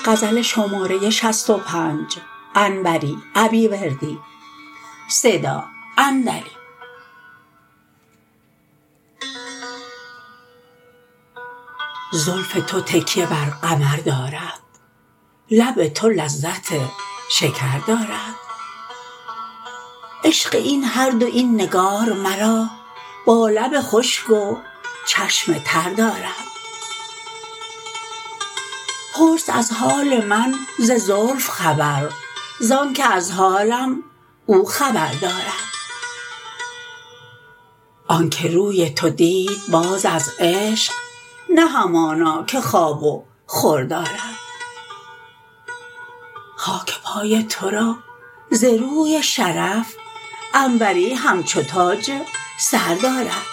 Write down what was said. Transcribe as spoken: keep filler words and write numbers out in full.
غزل شماره شصت و پنج. انوری ابیوردی. صدا اندلی. زلف تو تکیه بر قمر دارد، لب تو لذت شکر دارد. عشق این هر دو این نگار مرا، با لب خشک و چشم تر دارد. پرس از حال من ز زلف خبر، زانکه از حالم او خبر دارد. آنکه روی تو دید باز از عشق، نه همانا که خواب و خور دارد. خاک پای تو را ز روی شرف، انوری همچو تاج سر دارد.